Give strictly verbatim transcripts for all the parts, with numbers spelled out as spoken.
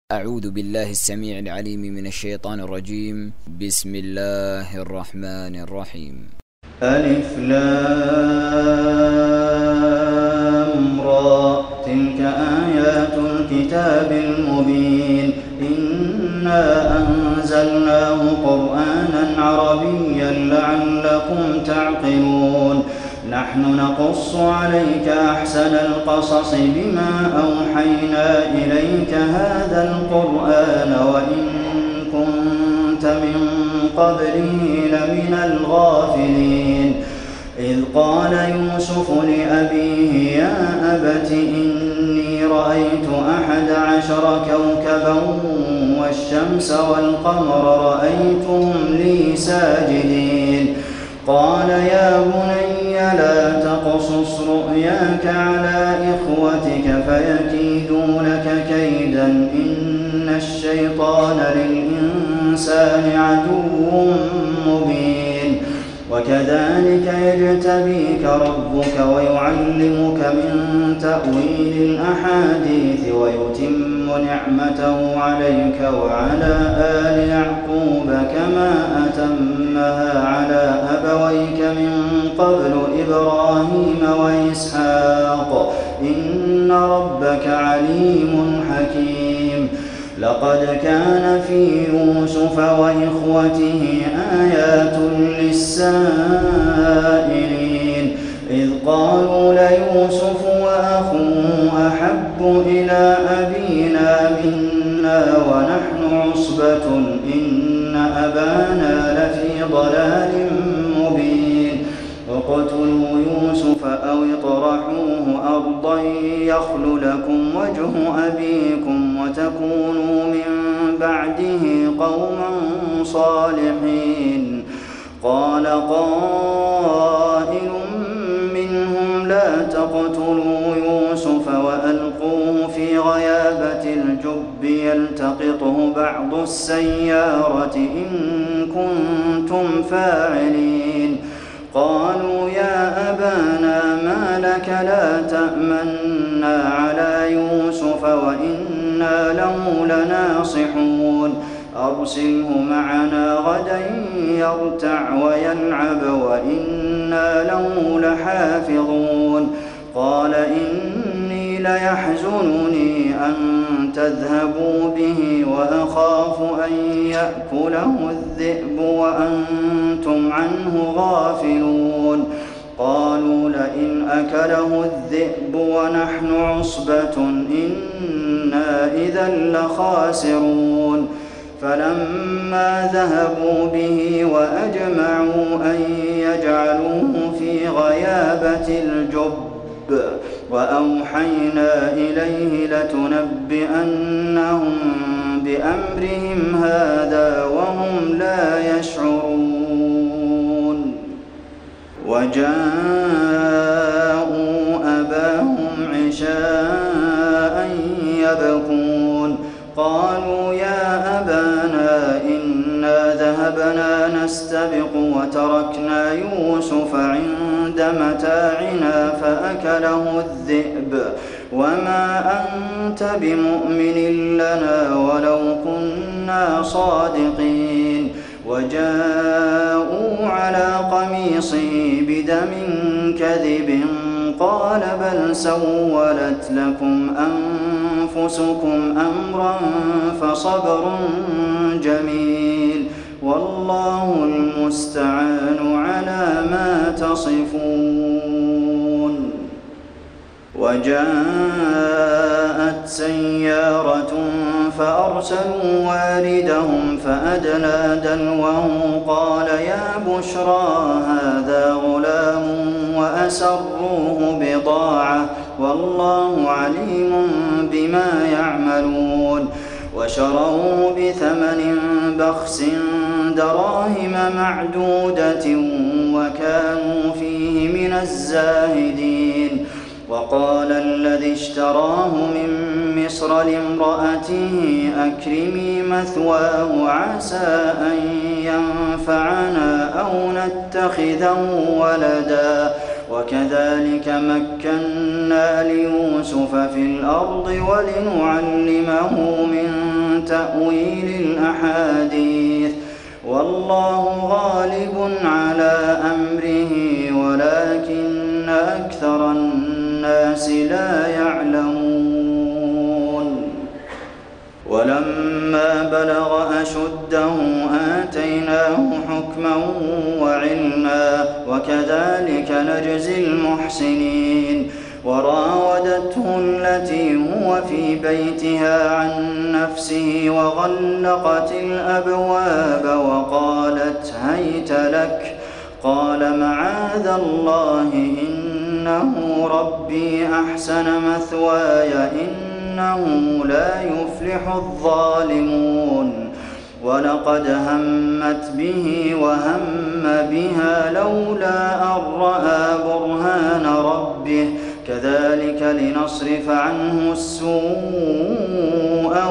أعوذ بالله السميع العليم من الشيطان الرجيم. بسم الله الرحمن الرحيم. ألف لام را تلك آيات الكتاب المبين إنا أنزلناه قرآنا عربيا لعلكم تعقلون نحن نقص عليك أحسن القصص بما أوحينا إليك هذا القرآن وإن كنت من قبله لمن الغافلين إذ قال يوسف لأبيه يا أبت إني رأيت أحد عشر كوكبا والشمس والقمر رأيتهم لي ساجدين قال يا بني لا تقصص رؤياك على إخوتك فيكيدوا لك كيدا إن الشيطان للإنسان عدو مبين وكذلك يجتبيك ربك ويعلمك من تأويل الأحاديث ويتم نعمته عليك وعلى آل يعقوب كما أتمها على أبويك من قبل إبراهيم وإسحاق إن ربك عليم حكيم لقد كان في يوسف وإخوته آيات للسائلين إذ قالوا ليوسف وأخوه أحب إلى أبينا منا ونحن عصبة إن أبانا لفي ضلال مبين اقتلوا يوسف أو اطرحوه أرضا يخل لكم وجه أبيكم وتكونوا من بعده قوما صالحين قال قائل منهم لا تقتلوا يوسف وألقوه في غيابة الجب يلتقطه بعض السيارة إن كنتم فاعلين قالوا يا أبانا ما لك لا تأمنا على يوسف وإنا له لناصحون أرسله معنا غدا يرتع ويلعب وإنا له لحافظون قال إني ليحزنني أن تذهبوا به وأخاف أن يأكله الذئب وأنتم عنه غافلون قالوا لئن أكله الذئب ونحن عصبة إنا إذا لخاسرون فلما ذهبوا به وأجمعوا أن يجعلوه في غيابة الجب وأوحينا إليه لتنبئنهم بأمرهم هذا وهم لا يشعرون وجاءوا أباهم عشاء يبكون قالوا يا أبانا إنا ذهبنا نستبق وتركنا يوسف عند متاعنا فأكله الذئب وما أنت بمؤمن لنا ولو كنا صادقين وجاءوا على قميصه بدم كذب قال بل سولت لكم أنفسكم أمرا فصبر جميل والله المستعان على ما تصفون وجاءت سيارة فأرسلوا واردهم فأدلى دلوه قال يا بشرى هذا غلام وأسروه بضاعة والله عليم بما يعملون وشروه بثمن بخس دراهم معدودة وكانوا فيه من الزاهدين وقال الذي اشتراه من مصر لامرأته أكرمي مثواه عسى أن ينفعنا أو نتخذه ولدا وكذلك مكنا ليوسف في الأرض ولنعلمه من تأويل الأحاديث، والله غالب على أمره ولكن أكثر الناس لا يعلمون. ولما بلغ أشده آتيناه حكما وعلما وكذلك نجزي المحسنين. وراودته التي هو في بيتها عن نفسه وغلقت الأبواب وقالت هيت لك، قال معاذ الله إنه ربي أحسن مثواي إنه لا يفلح الظالمون. ولقد همت به وهم بها لولا أن رأى برهان ربه كذلك لنصرف عنه السوء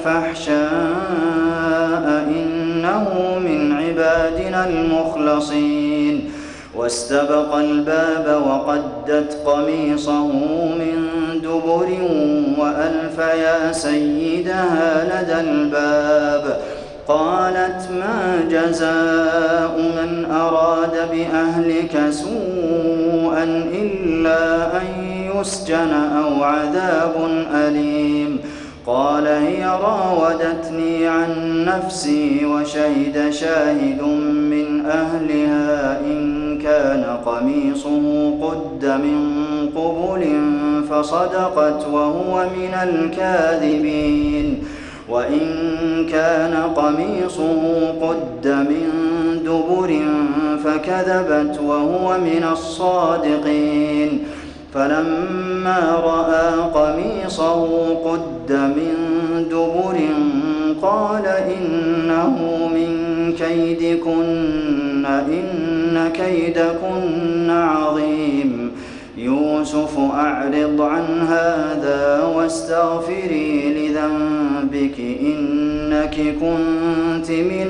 والفحشاء إنه من عبادنا المخلصين. واستبق الباب وقدت قميصه من دبر وألف يا سيدها لدى الباب. قالت ما جزاء من أراد بأهلك سوءا إلا أن يسجن أو عذاب أليم. قال هي راودتني عن نفسي وشهد شاهد من أهلها إن كان قميصه قد من قبل فصدقت وهو من الكاذبين، وإن كان قميصه قد من دبر فكذبت وهو من الصادقين. فلما رأى قميصه قد من دبر قال إنه من كيدكن إن كيدكن عظيم. يوسف أعرض عن هذا واستغفري لذنبك إنك كنت من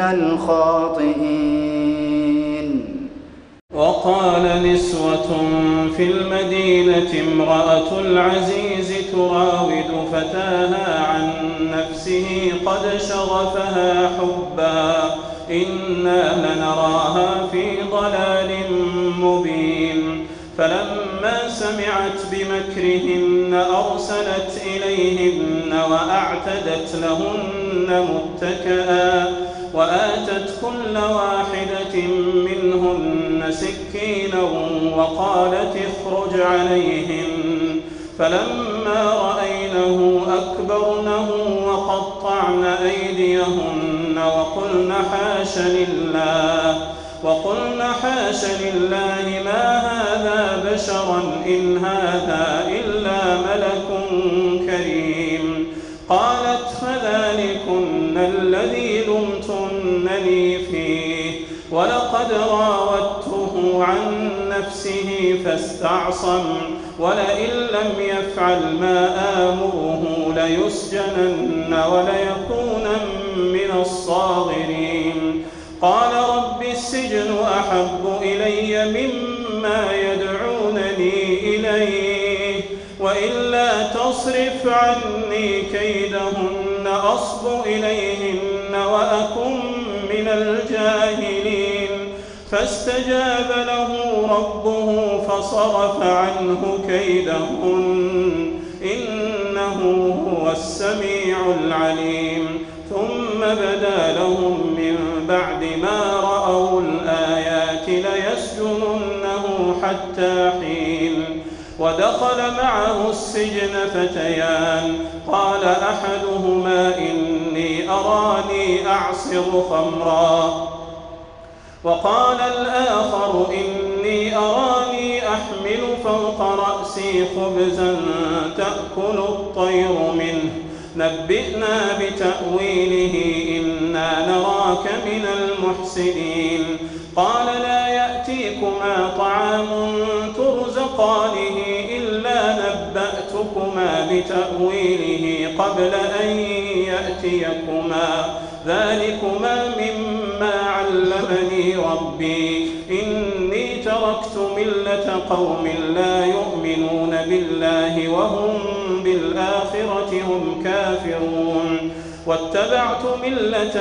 الخاطئين. وقال نسوة في المدينة امرأة العزيز تراود فتاها عن نفسه قد شغفها حبا إنا لنراها في ضلال مبين. فلما سمعت بمكرهن أرسلت إليهن وأعتدت لهن متكئا وآتت كل واحدة منهن سكينا وقالت اخرج عليهن. فلما رأينه أكبرنه وقطعن أيديهن وقلن حاش لله وقلن حاش لله ما هذا بشرا إن هذا إلا ملك كريم. قالت فذلكن الذي لمتنني فيه ولقد راودته عن نفسه فاستعصم ولئن لم يفعل ما آمره ليسجنن وليكونن من الصاغرين. قال رب السجن أحب إلي مما يدعونني إليه وإلا تصرف عني كيدهن أصب إليهن وأكن من الجاهلين. فاستجاب له ربه فصرف عنه كيدهن إنه هو السميع العليم. ثم بدا لهم من بعد ما رأوا الآيات ليسجننه حتى حين. ودخل معه السجن فتيان قال أحدهما إني أراني أعصر خمرا وقال الآخر إني أراني أحمل فوق رأسي خبزا تأكل الطير منه نبئنا بتأويله إنا نراك من المحسنين. قال لا يأتيكما طعام ترزقانه إلا نبأتكما بتأويله قبل أن يأتيكما ذلكما مما علمني ربي إني تركت ملة قوم لا يؤمنون بالله وهم بالآخرة هم كافرون. واتبعت ملة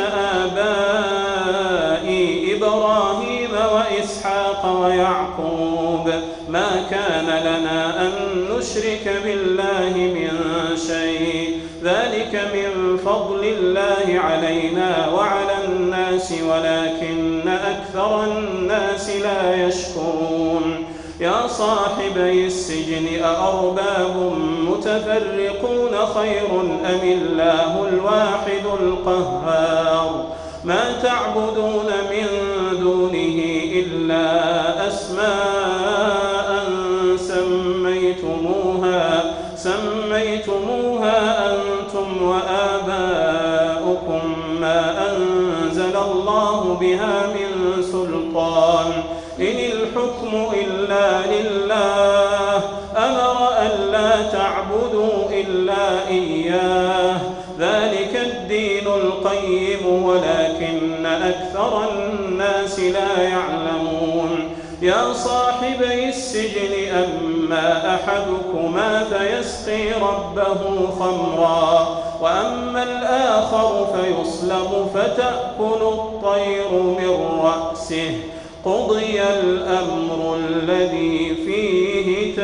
آبائي إبراهيم وإسحاق ويعقوب ما كان لنا أن نشرك بالله من شيء ذلك من فضل الله علينا وعلى الناس ولكن أكثر الناس لا يشكرون يا صاحبي السجن أأرباب متفرقون خير أم الله الواحد القهار ما تعبدون من دونه إلا أسماء سميتموها سميتموها أنتم وآباؤكم ما أنزل الله بها من سلطان إن الحكم إلا لله أمر ألا تعبدوا إلا إياه ذلك الدين القيم ولكن أكثر الناس لا يعلمون يا صاحبي السجن أما أحدكما فيسقي ربه خمرا وأما الآخر فيصلب فتأكل الطير من رأسه قضي الأمر الذي فيه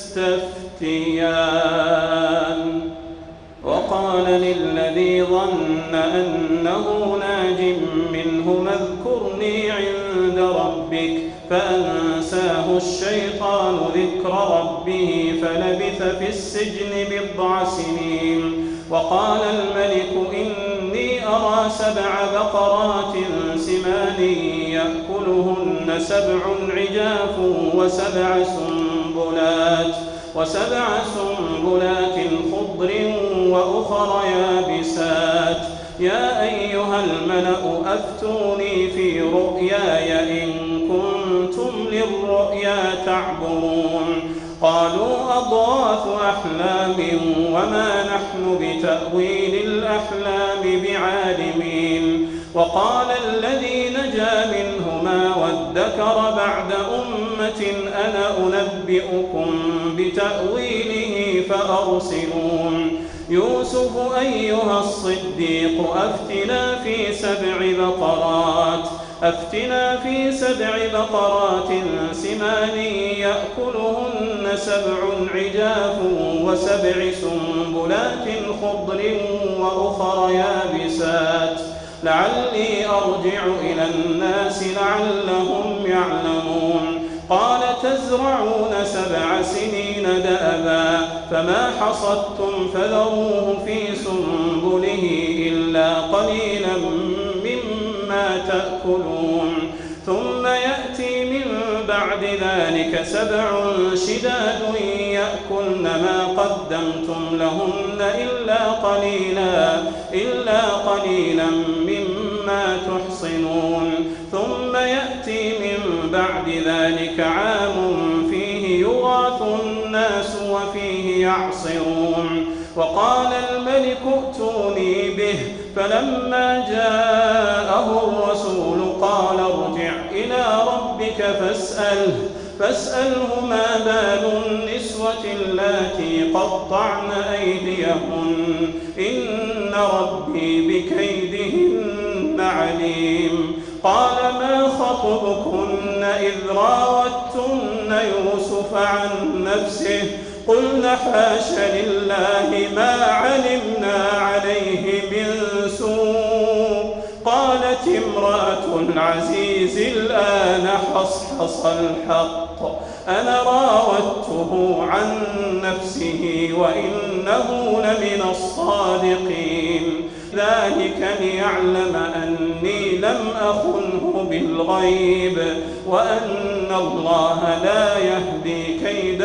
تستفتيان وقال للذي ظن أنه ناج منه اذكرني عند ربك فأنساه الشيطان ذكر ربه فلبث في السجن بضع سنين وقال الملك إني أرى سبع بقرات سمان يأكلهن سبع عجاف وسبع سنبلات وسبع سنبلات خضر وأخر يابسات يا أيها الملأ أفتوني في رؤياي إن كنتم للرؤيا تعبرون قالوا أضغاث أحلام وما نحن بتأويل الأحلام بعالمين وقال الذي نجا منهما وادكر بعد أمة أنا أنبئكم بتأويله فأرسلون يوسف أيها الصديق أفتنا في سبع بقرات أفتنا في سبع بقرات سمان يأكلهن سبع عجاف وسبع سنبلات خضر وأخر يابسات لعلي أرجع إلى الناس لعلهم يعلمون قال تزرعون سبع سنين دأبا فما حصدتم فذروه في سنبله إلا قليلا مما تأكلون ثم يأتي من بعد ذلك سبع شداد يأكلن ما قدمتم لهن إلا قليلا إلا قليلا مما تحصنون ثم يأتي من بعد ذلك عام فيه يغاث الناس وفيه يعصرون وقال الملك ائتوني به فلما جاءه الرسول قال ارجع إلى ربك فاسأله فاسأله ما بال النسوة اللاتي قطعن أيديهن إن ربي بكيدهن عليم قال ما خطبكن إذ راوتن يوسف عن نفسه قلنا حاش لله ما علمنا عليه من سوء قالت امرأة العزيز الآن حصحص الحق أنا راودته عن نفسه وإنه لمن الصادقين ذلك ليعلم أني لم أخنه بالغيب وأن الله لا يهدي كيد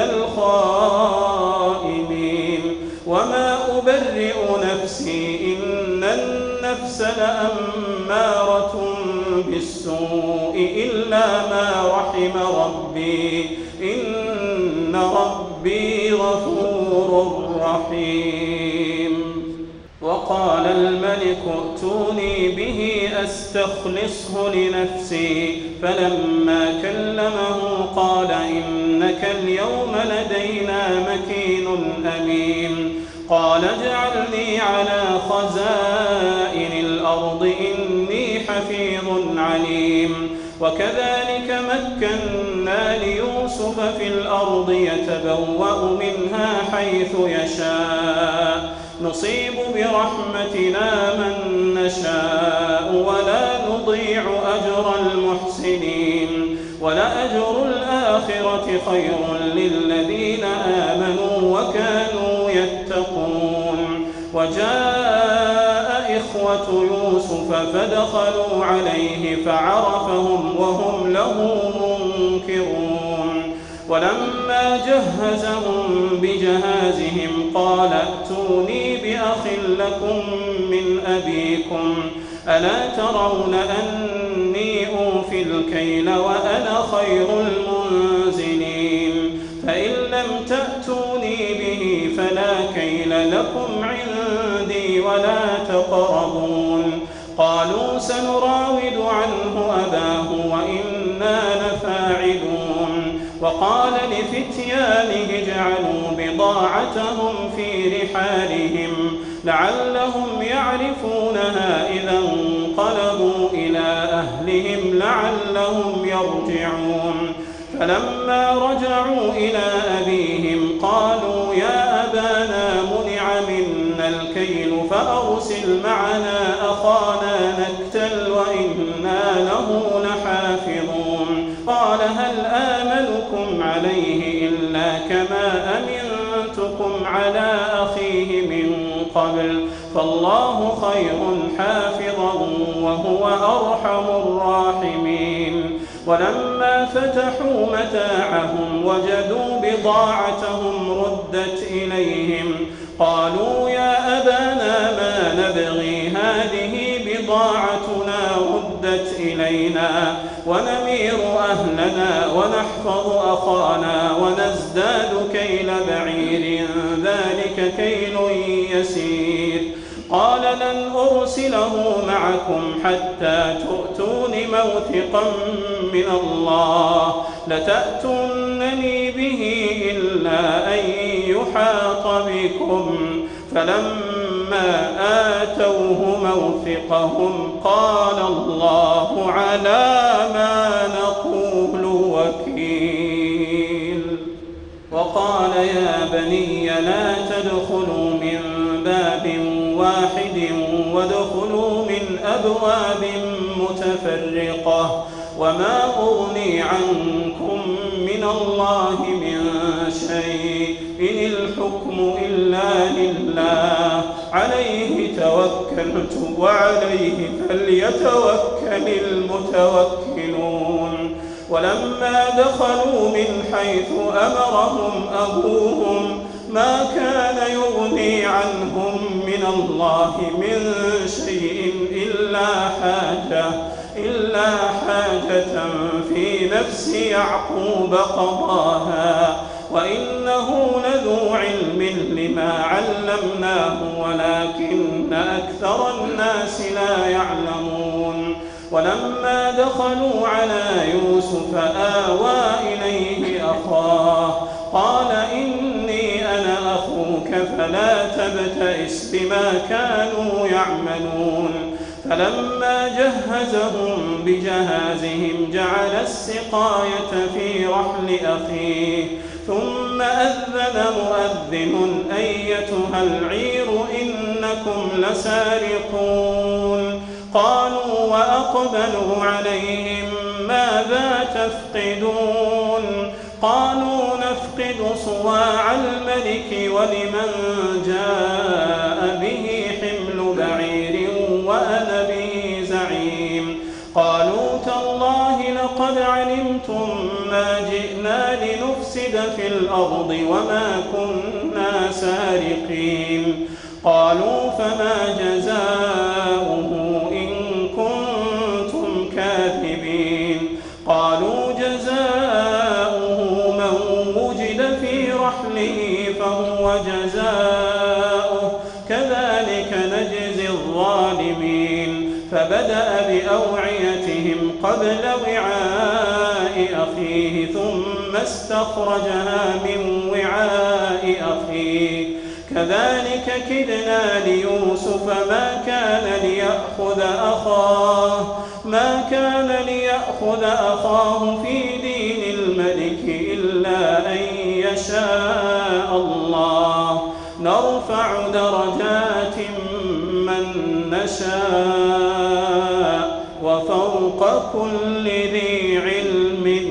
الخائنين وما أبرئ نفسي إن النفس لأمارة بالسوء إلا ما رحم ربي إن ربي غفور رحيم وقال الملك ائتوني به أستخلصه لنفسي فلما كلمه قال إنك اليوم لدينا مكين أمين قال اجعلني على خزائن الأرض إني حفيظ عليم وكذلك مكنا ليوسف في الأرض يتبوأ منها حيث يشاء نصيب برحمتنا من نشاء ولا نضيع أجر المحسنين ولأجر الآخرة خير للذين آمنوا وكانوا يتقون وجاء إخوة يوسف فدخلوا عليه فعرفهم وهم له منكرون ولما جهزهم بجهازهم قال ائتوني بأخ لكم من أبيكم ألا ترون أني أوفي الكيل وأنا خير المنزلين فإن لم تأتوني به فلا كيل لكم عندي ولا تقربون قالوا سنراود عنه أباه وإنا لفاعلون وقال لفتيانه اجعلوا بضاعتهم في رحالهم لعلهم يعرفونها إذا انقلبوا إلى أهلهم لعلهم يرجعون فلما رجعوا إلى أبيهم قالوا يا أبانا منع منا الكيل فأرسل معنا أخانا نكتل وإنا له لحافظون قال هل آمنكم عليه إلا كما أمنتكم على أخيه من قبل فالله خير حافظا وهو أرحم الراحمين ولما فتحوا متاعهم وجدوا بضاعتهم ردت إليهم قالوا يا أبانا ما نبغي هذه بضاعتنا ردت إلينا ونمير أهلنا ونحفظ أخانا ونزداد كيل بعير ذلك كيل يسير قال لن أرسله معكم حتى تؤتون موثقا من الله لتأتونني به إلا أن يحاط بكم فلما آتوه موثقهم قال الله على ما نقول وكيل وقال يا بني لا تدخلوا من باب واحد وادخلوا من أبواب متفرقة وما أغني عنكم من الله من شيء إن الحكم إلا لله عليه توكلت وعليه فليتوكل المتوكلون ولما دخلوا من حيث أمرهم أبوهم ما كان يغني عنهم من الله من شيء إلا حاجة إلا حاجة في نفس يعقوب قضاها وإنه لذو علم لما علمناه ولكن أكثر الناس لا يعلمون ولما دخلوا على يوسف آوى إليه أخاه قال إني أنا أخوك فلا تبتئس بما كانوا يعملون فلما جهزهم بجهازهم جعل السقاية في رحل أخيه ثم أذن مؤذن أيتها العير إنكم لسارقون قالوا وأقبلوا عليهم ماذا تفقدون قالوا نفقد صواع الملك ولمن جاء به حمل بعير وأنا به زعيم قالوا تالله لقد علمتم ما جئنا لنفسد في الأرض وما كنا سارقين قالوا فما جزاؤه إن كنتم كاذبين قالوا جزاؤه من وجد في رحله فهو جزاؤه كذلك نجزي الظالمين فبدأ بأوعيتهم قبل وعاء أخيه ثم استخرجها من وعاء أخيه كذلك كدنا ليوسف ما كان ليأخذ أخاه ما كان ليأخذ أخاه في دين الملك إلا أن يشاء الله نرفع درجات من نشاء وفوق كل ذي علم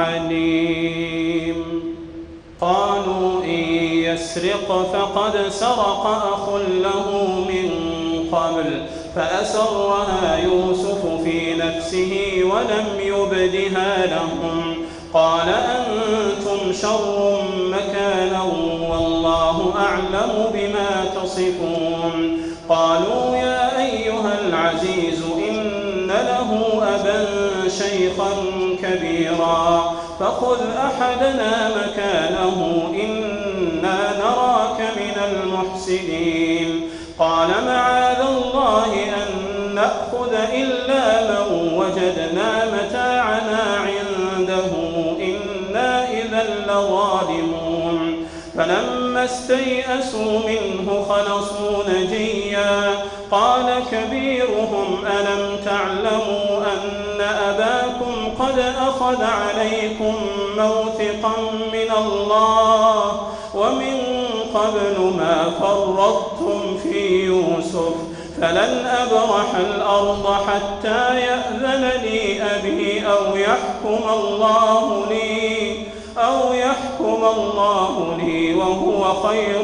عليم. قالوا إن يسرق فقد سرق أخ له من قبل فأسرها يوسف في نفسه ولم يبدها لهم قال أنتم شر مكانا والله أعلم بما تصفون. قالوا يا أيها العزيز إن له أبا شيخا كبيرا فخذ أحدنا مكانه إنا نراك من المحسنين. قال معاذ الله أن نأخذ إلا من وجدنا متاعنا عنده إنا إذا لظالمون. فلما استيئسوا منه خلصوا نجيا قال كبيرهم ألم تعلموا أن أباكم قد أخذ عليكم موثقا من الله ومن قبل ما فرطتم في يوسف فلن أبرح الأرض حتى يأذن لي أبي أو يحكم الله لي أو يحكم الله لي وهو خير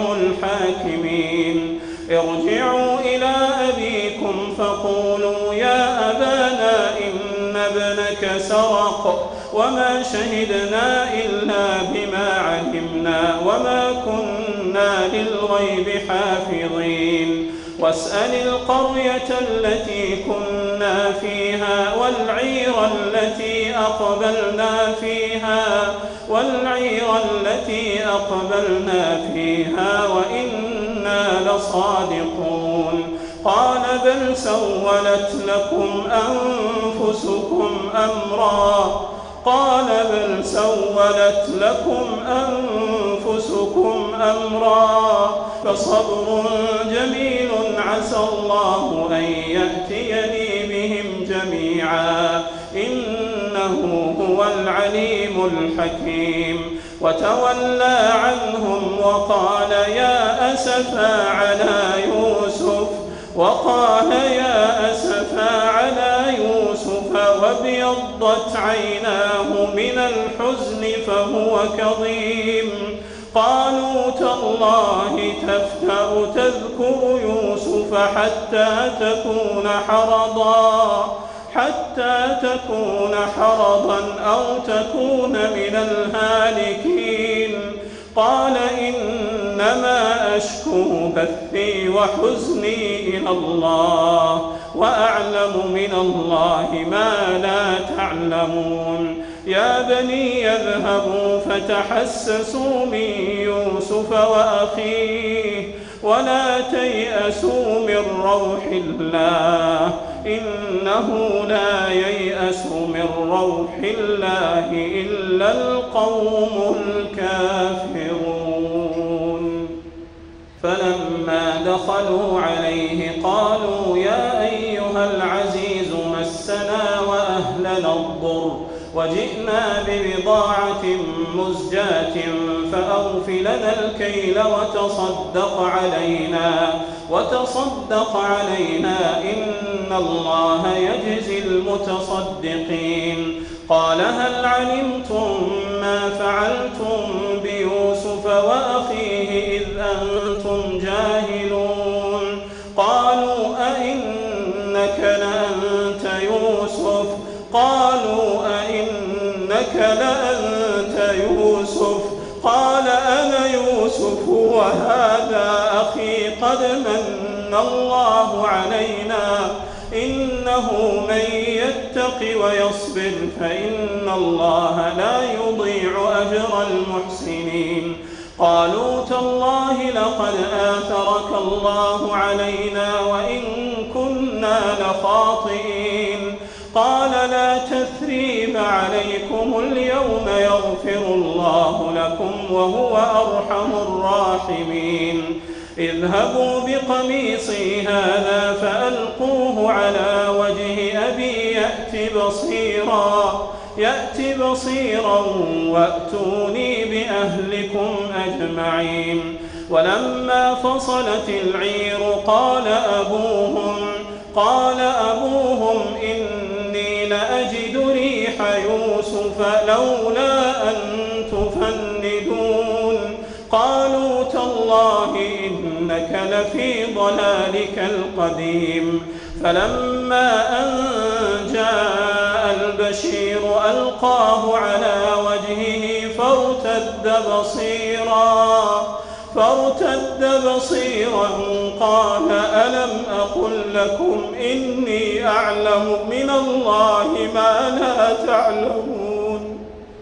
الحاكمين. ارجعوا إلى أبيكم فقولوا يا أبانا إن ابنك سرق وما شهدنا إلا بما علمنا وما كنا للغيب حافظين. واسأل القرية التي كنا فيها والعير التي أقبلنا فيها والعير التي أقبلنا فيها وإنا لصادقون. قال بل سولت لكم أنفسكم أمرا قال بل سولت لكم أنفسكم أمرا فصبر جميل عسى الله أن يأتيني بهم جميعا إنه هو العليم الحكيم. وتولى عنهم وقال يا أسفا على يوسف وقال يا أسفا على يوسف وابيضت عيناه من الحزن فهو كظيم. قالوا تالله تفتأ تذكر يوسف حتى تكون حرضا حتى تكون حرضا أو تكون من الهالكين. قال إنما أشكو بثي وحزني إلى الله وأعلم من الله ما لا تعلمون. يا بني اذهبوا فتحسسوا من يوسف وأخيه ولا تيأسوا من روح الله إنه لا ييأس من روح الله إلا القوم الكافرون. فلما دخلوا عليه قالوا يا أيها العزيز مسنا وأهلنا الضر وجئنا ببضاعة مزجاة فأوف لنا الكيل وتصدق علينا وتصدق علينا إن الله يجزي المتصدقين. قال هل علمتم ما فعلتم بيوسف وأخيه إذ أنتم جاهلون. قالوا أئنك لأنت يوسف قالوا أئنك لأنت يوسف قال أنا يوسف وهذا أخي قد من الله علينا إنه من يتق ويصبر فإن الله لا يضيع أجر المحسنين. قالوا تالله لقد آثرك الله علينا وإن كنا لخاطئين. قال لا تثريب عليكم اليوم يغفر الله لكم وهو أرحم الراحمين. اذهبوا بقميصي هذا فألقوه على وجه أبي يأت بصيرا يأت بصيرا وأتوني بأهلكم أجمعين. ولما فصلت العير قال أبوهم قال أبوهم إني لأجد ريح يوسف لولا أن تفندون. قالوا تالله إنك لفي ضلالك القديم. فلما أن جاء البشير ألقاه على وجهه فارتد بصيرا فارتد بصيرا قال ألم أقل لكم إني أعلم من الله ما لا تعلمون.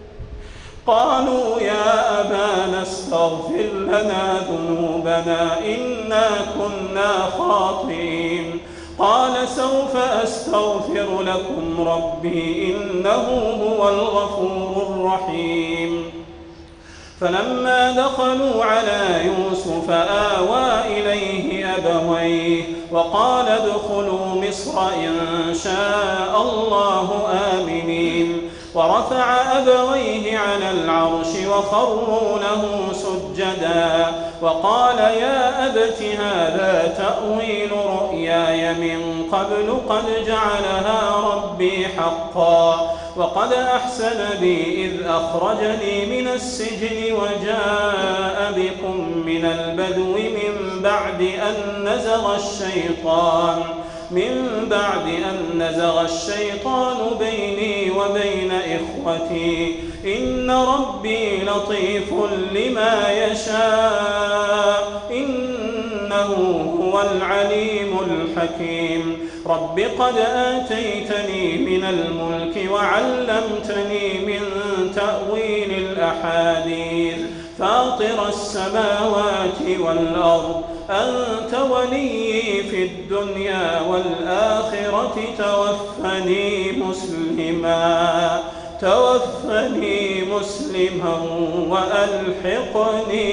قالوا يا أبانا استغفر لنا ذنوبنا إنا كنا خاطئين. قال سوف أستغفر لكم ربي إنه هو الغفور الرحيم. فلما دخلوا على يوسف آوى إليه أبويه وقال ادخلوا مصر إن شاء الله آمنين. ورفع أبويه على العرش وخروا له سجدا وقال يا أبت هذا تأويل رؤياي من قبل قد جعلها ربي حقا وقد أحسن بي إذ أخرجني من السجن وجاء بكم من البدو من بعد أن نزغ الشيطان من بعد أن نزغ الشيطان بيني وبين إخوتي إن ربي لطيف لما يشاء إنه هو العليم الحكيم. رب قد آتيتني من الملك وعلمتني من تأويل الأحاديث فاطر السماوات والأرض أنت ولي في الدنيا والآخرة توفني مسلما توفني مسلما وألحقني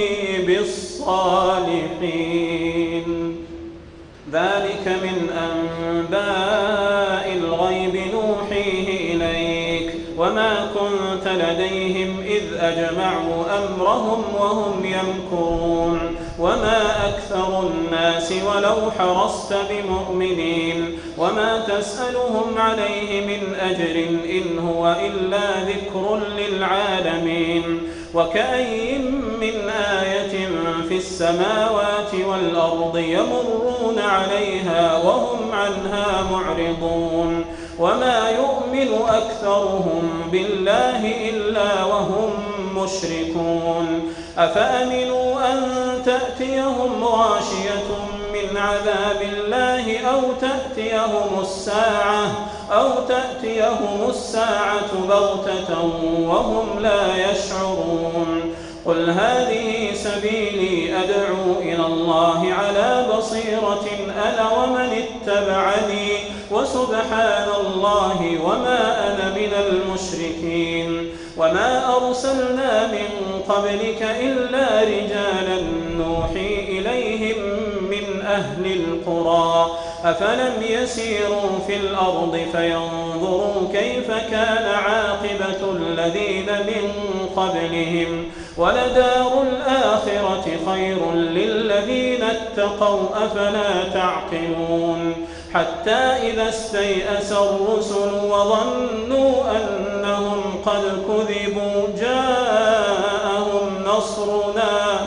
بالصالحين. ذلك من أنباء الغيب نوحيه إليك وما كنت لديهم إذ أجمعوا أمرهم وهم يمكرون. وما أكثر الناس ولو حرصت بمؤمنين وما تسألهم عليه من أجر إن هو إلا ذكر للعالمين. وكأي من آية في السماوات والأرض يمرون عليها وهم عنها معرضون. وما يؤمن أكثرهم بالله إلا وهم مشركون. أفأمنوا أن تأتيهم غاشية من عذاب الله أو تأتيهم الساعة أو تأتيهم الساعة بغتة وهم لا يشعرون. قل هذه سبيلي أدعو إلى الله على بصيرة أنا ومن اتبعني وسبحان الله وما أنا من المشركين. وما أرسلنا من قبلك إلا رجالا نوحي إليهم من أهل القرى أفلم يسيروا في الأرض فينظروا كيف كان عاقبة الذين من قبلهم ولدار الآخرة خير للذين اتقوا أفلا تعقلون. حتى إذا استيأس الرسل وظنوا أنهم قد كذبوا جاءهم نصرنا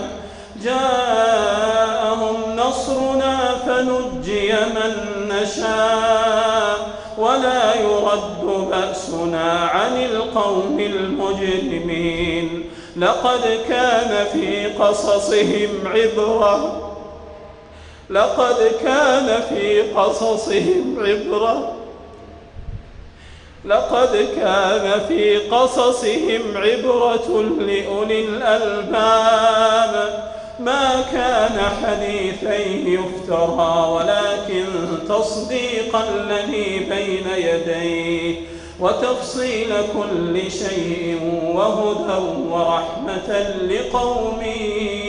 جاءهم نصرنا فنجي من نشاء ولا يرد بأسنا عن القوم المجرمين. لقد كان في قصصهم عبرة لقد كان في قصصهم عبرة لقد كان في قصصهم عبرة لأولي الألباب ما كان حديثا يفترى ولكن تصديق الذي بين يديه وتفصيل كل شيء وهدى ورحمة لقوم